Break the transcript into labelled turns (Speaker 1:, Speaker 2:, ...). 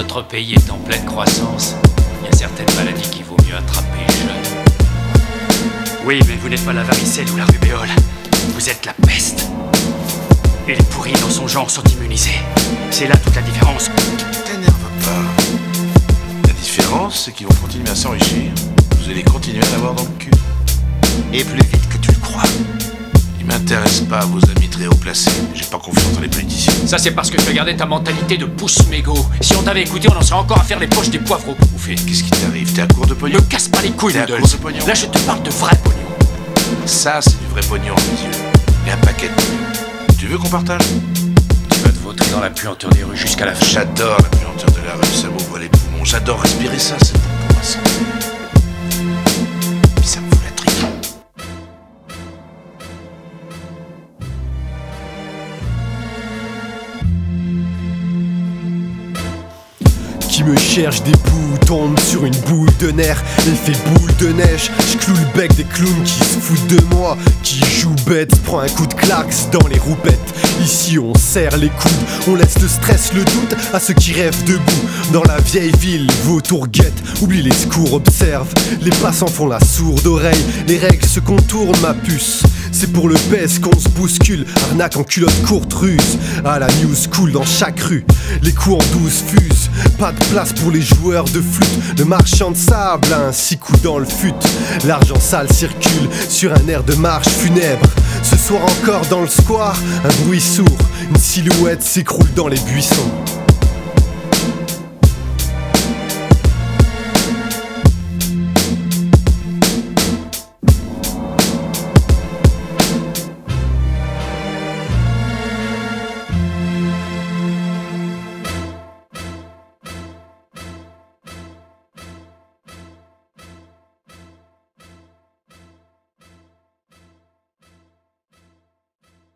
Speaker 1: Notre pays est en pleine croissance. Il y a certaines maladies qu'il vaut mieux attraper jeune. Oui, mais vous n'êtes pas la varicelle ou la rubéole. Vous êtes la peste. Et les pourris dans son genre sont immunisés. C'est là toute la différence.
Speaker 2: T'énerve pas. La différence, c'est qu'ils vont continuer à s'enrichir. Vous allez continuer à l'avoir dans le cul.
Speaker 1: Et plus vite que tu le crois.
Speaker 2: Ils m'intéressent pas, vos amis très haut placés. J'ai pas confiance dans les politiciens.
Speaker 1: Ça, c'est parce que tu regardais ta mentalité de pouce-mégot. Si on t'avait écouté, on en serait encore à faire les poches des poivreaux bouffés.
Speaker 2: Qu'est-ce qui t'arrive? T'es à court de pognon?
Speaker 1: Ne casse pas les couilles,
Speaker 2: T'es à
Speaker 1: Noodles.
Speaker 2: court de pognon?
Speaker 1: Là, je te parle de vrai pognon.
Speaker 2: Ça, c'est du vrai pognon, mes yeux. Et un paquet de pognon. Tu veux qu'on partage?
Speaker 1: Tu vas te vautrer dans la puanteur des rues jusqu'à la fin.
Speaker 2: J'adore la puanteur de la rue, ça m'ouvre les poumons. J'adore respirer ça, c'est bon pour ma santé. Puis ça me fout la tripe.
Speaker 3: Qui me cherche des bouts, tombe sur une boule de nerfs. Elle fait boule de neige, je cloue le bec des clowns qui se foutent de moi. Qui joue bête, prend un coup de klax dans les roupettes. Ici on serre les coudes, on laisse le stress, le doute à ceux qui rêvent debout. Dans la vieille ville, vautour guette, oublie les secours, observe. Les passants font la sourde oreille, les règles se contournent ma puce. C'est pour le baisse qu'on se bouscule, arnaque en culotte courte, ruse. À la news cool dans chaque rue, les coups en 12 fusent. Pas de place pour les joueurs de flûte, le marchand de sable a un 6 coups dans le fut. L'argent sale circule sur un air de marche funèbre. Ce soir encore dans le square, un bruit sourd, une silhouette s'écroule dans les buissons.